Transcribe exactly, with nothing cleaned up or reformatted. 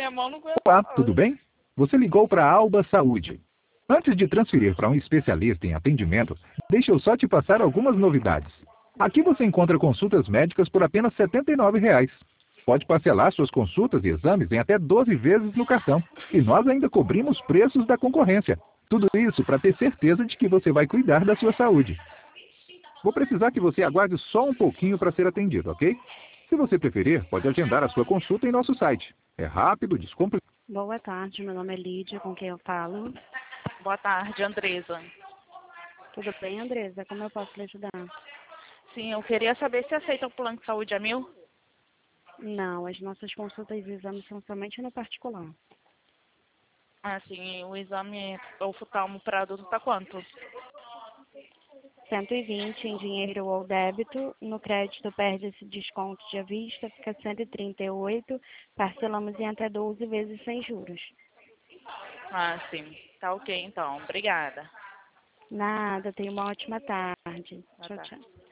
minha mão não aguenta. Olá, tudo bem? Você ligou para a Alba Saúde. Antes de transferir para um especialista em atendimento, deixa eu só te passar algumas novidades. Aqui você encontra consultas médicas por apenas setenta e nove reais. Pode parcelar suas consultas e exames em até doze vezes no cartão. E nós ainda cobrimos preços da concorrência. Tudo isso para ter certeza de que você vai cuidar da sua saúde. Vou precisar que você aguarde só um pouquinho para ser atendido, ok? Se você preferir, pode agendar a sua consulta em nosso site. É rápido, descomplicado. Boa tarde, meu nome é Lídia, com quem eu falo. Boa tarde, Andresa. Tudo bem, Andresa? Como eu posso lhe ajudar? Sim, eu queria saber se aceita o plano de saúde a mil? Não, as nossas consultas e exames são somente no particular. Ah, sim, o exame oftalmo para adulto tá quanto? cento e vinte em dinheiro ou débito. No crédito perde esse desconto de à vista, fica cento e trinta e oito. Parcelamos em até doze vezes sem juros. Ah, sim. Tá ok, então. Obrigada. Nada, tenha uma ótima tarde. Boa Tchau, tarde. tchau.